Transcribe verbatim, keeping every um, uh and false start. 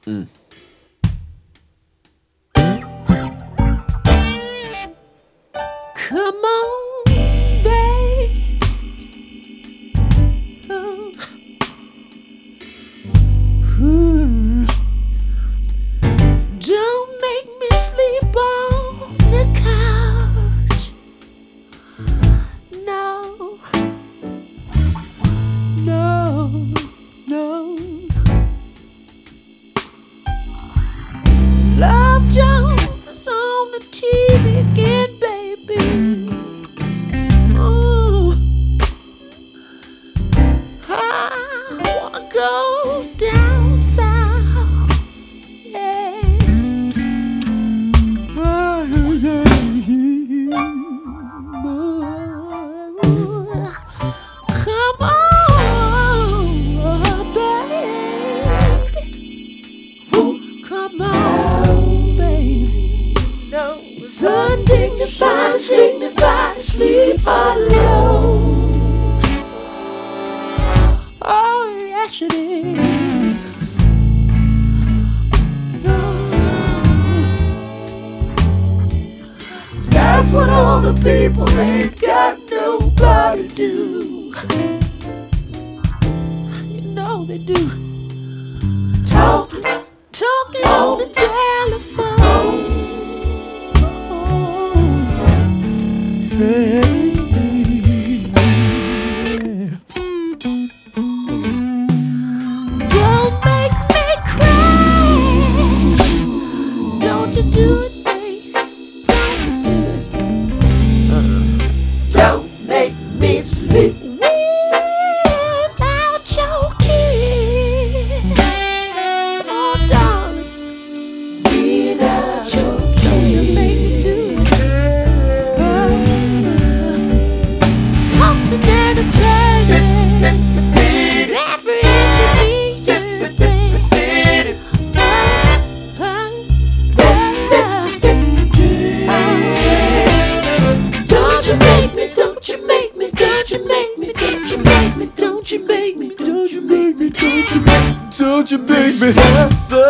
Mm. Come on, babe. Oh. Ooh. Don't make me sleep on the couch. No, no, no. Love Jones is on the T V again, baby. Oh, I wanna go down south. Yeah. Come on, baby. Come on, baby. No, it's undignified, it's dignified to sleep alone. Oh, yes it is. That's what all the people ain't got nobody do. You know they do. Talking, talking on the telephone. Oh, hey. Don't make me crash. Don't you do it, babe. Don't you do it. Don't make me sleep without your kiss. Oh, darling, without your kiss. Don't you make me do it. Oh, Thompson and a Turner. Every inch of me, you babe. Oh, oh, don't you make me, don't you make me, don't you make me, don't you make me, don't you make me, don't you make me, don't you make me, Don't you make me sister.